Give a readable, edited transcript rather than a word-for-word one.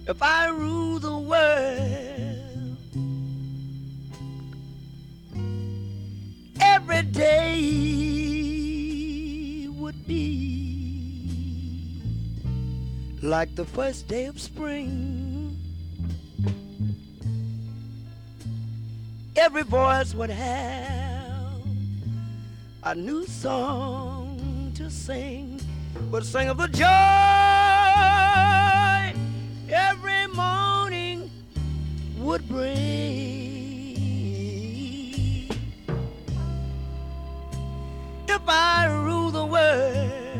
If I rule the world, every day would be like the first day of spring. Every voice would have a new song to sing, would sing of the joy every morning would bring.